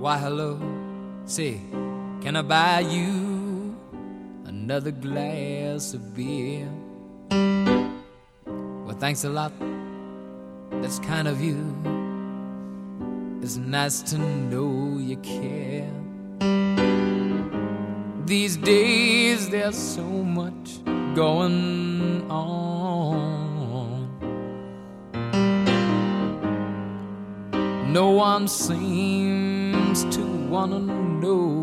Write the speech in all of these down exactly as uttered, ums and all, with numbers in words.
Why hello, say, can I buy you another glass of beer? Well, thanks a lot, that's kind of you. It's nice to know you care. These days there's so much going on. No one seems to wanna know.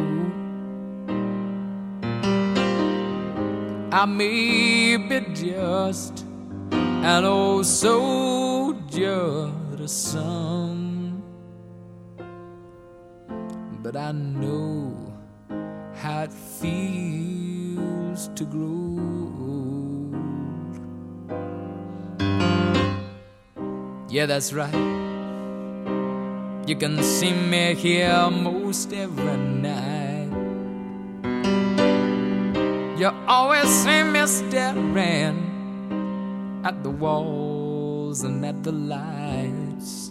I may be just an old soldier to some, but I know how it feels to grow old. Yeah, that's right. You can see me here most every night. You always see me staring at the walls and at the lights.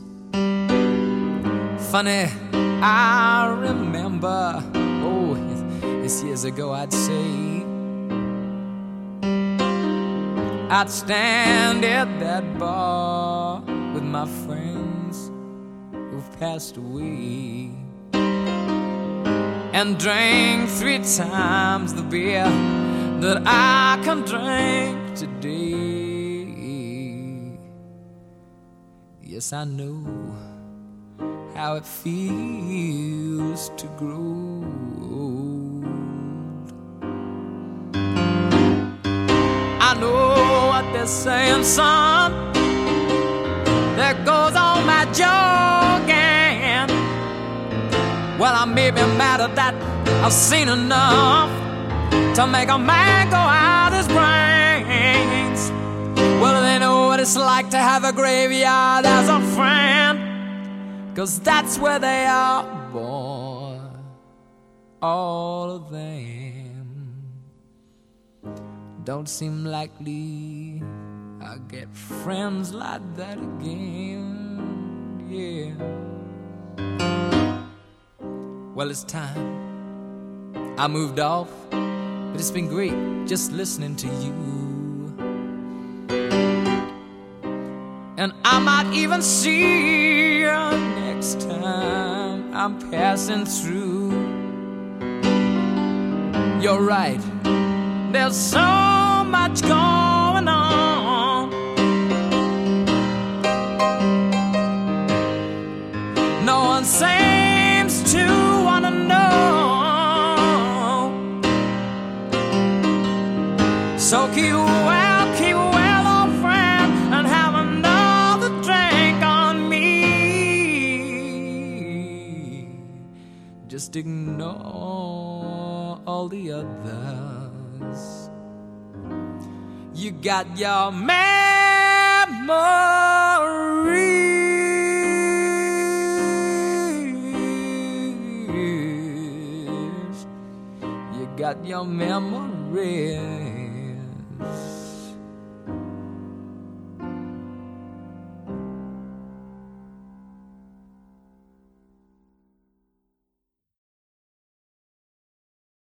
Funny, I remember, oh, it's years ago, I'd say, I'd stand at that bar with my friends who've passed away and drank three times the beer that I can drink today. Yes, I know how it feels to grow old. I know what they're saying, son. There goes all my joking. Well, I may be mad at that. I've seen enough to make a man go out his brains. Well, they know what it's like to have a graveyard as a friend, 'cause that's where they are born, all of them. Don't seem likely I'll get friends like that again, yeah. Well, it's time I moved off, but it's been great just listening to you. And I might even see you next time I'm passing through. You're right, there's so much going on. No one seems to wanna know. So keep well, keep well, old friend, and have another drink on me. Just ignore all the others. You got your memories. You got your memories.